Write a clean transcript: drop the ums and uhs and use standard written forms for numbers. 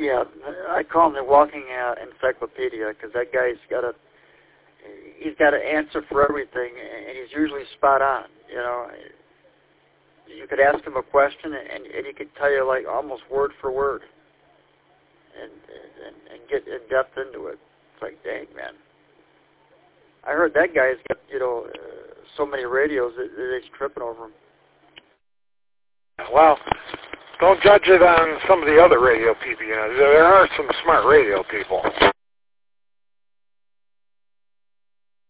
Yeah, I call him the walking encyclopedia because that guy's he's got an answer for everything, and he's usually spot on. You know, you could ask him a question, and he could tell you like almost word for word, and get in depth into it. It's like, dang, man. I heard that guy's got so many radios that he's tripping over them. Well, don't judge it on some of the other radio people. You know, there are some smart radio people.